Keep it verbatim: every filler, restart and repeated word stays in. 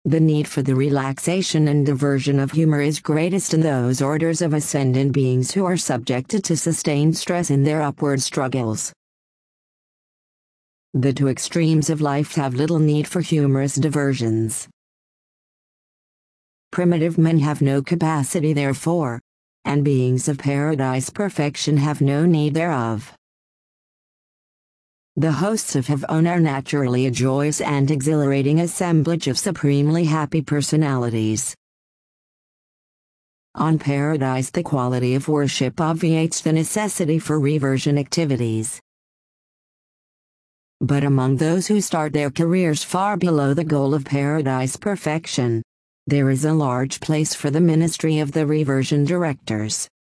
The need for the relaxation and diversion of humor is greatest in those orders of ascendant beings who are subjected to sustained stress in their upward struggles. The two extremes of life have little need for humorous diversions. Primitive men have no capacity therefore, and beings of paradise perfection have no need thereof. The hosts of heaven are naturally a joyous and exhilarating assemblage of supremely happy personalities. On paradise the quality of worship obviates the necessity for reversion activities. But among those who start their careers far below the goal of paradise perfection, there is a large place for the ministry of the reversion directors.